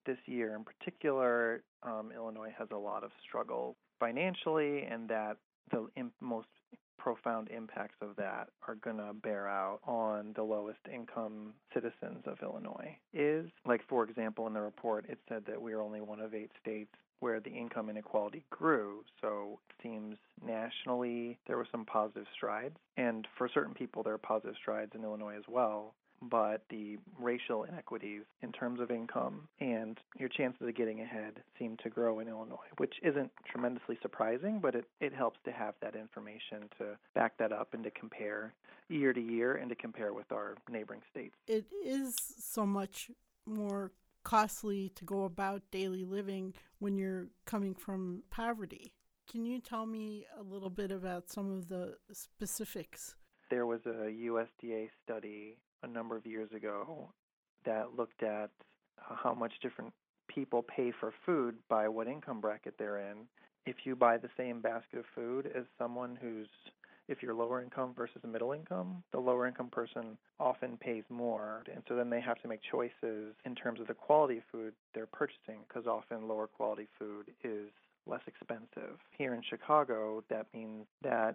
this year in particular, Illinois has a lot of struggle financially, and that the most profound impacts of that are going to bear out on the lowest income citizens of Illinois. Like, for example, in the report, it said that we are only one of 8 states where the income inequality grew. So it seems nationally there were some positive strides. And for certain people, there are positive strides in Illinois as well. But the racial inequities in terms of income and your chances of getting ahead seem to grow in Illinois, which isn't tremendously surprising, but it helps to have that information to back that up and to compare year to year and to compare with our neighboring states. It is so much more costly to go about daily living when you're coming from poverty. Can you tell me a little bit about some of the specifics? There was a USDA study a number of years ago that looked at how much different people pay for food by what income bracket they're in. If you buy the same basket of food as someone if you're lower income versus middle income, the lower income person often pays more. And so then they have to make choices in terms of the quality of food they're purchasing, because often lower quality food is less expensive. Here in Chicago, that means that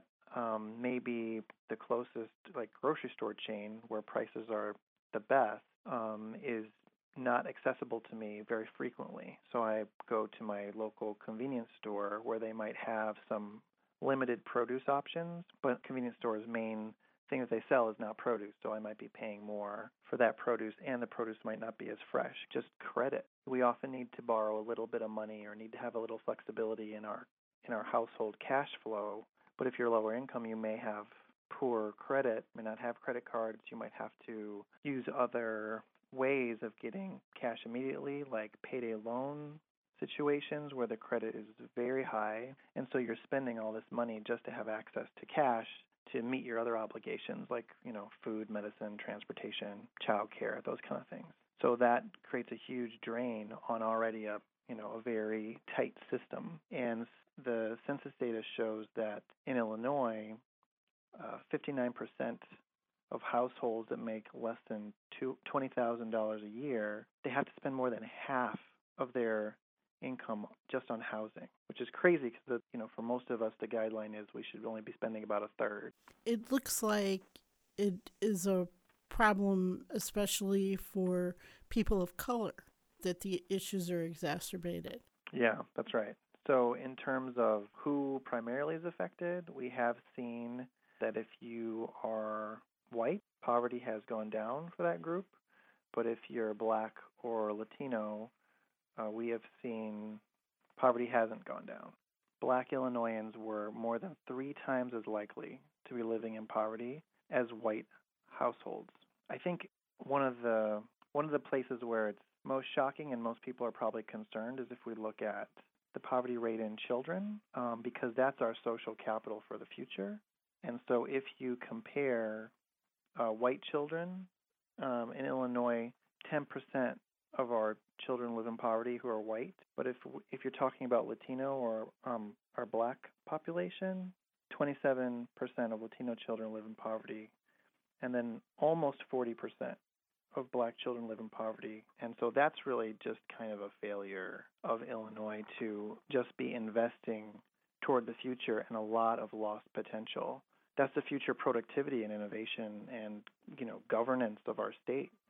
maybe the closest grocery store chain where prices are the best is not accessible to me very frequently. So I go to my local convenience store where they might have some limited produce options, but convenience store's main thing that they sell is not produce, so I might be paying more for that produce, and the produce might not be as fresh. Just credit. We often need to borrow a little bit of money or need to have a little flexibility in our household cash flow. But if you're lower income, you may have poor credit, may not have credit cards. You might have to use other ways of getting cash immediately, like payday loan situations where the credit is very high, and so you're spending all this money just to have access to cash to meet your other obligations like, food, medicine, transportation, childcare, those kind of things. So that creates a huge drain on already a very tight system. And the census data shows that in Illinois, 59% of households that make less than $20,000 a year, they have to spend more than half of their income just on housing, which is crazy because, for most of us, the guideline is we should only be spending about a third. It looks like it is a problem, especially for people of color, that the issues are exacerbated. Yeah, that's right. So in terms of who primarily is affected, we have seen that if you are white, poverty has gone down for that group. But if you're Black or Latino, we have seen poverty hasn't gone down. Black Illinoisans were more than 3 times as likely to be living in poverty as white households. I think one of the places where it's most shocking and most people are probably concerned is if we look at the poverty rate in children, because that's our social capital for the future. And so if you compare white children in Illinois, 10% of our children live in poverty who are white. But if you're talking about Latino or our Black population, 27% of Latino children live in poverty, and then almost 40% of Black children live in poverty. And so that's really just kind of a failure of Illinois to just be investing toward the future and a lot of lost potential. That's the future productivity and innovation and, governance of our state.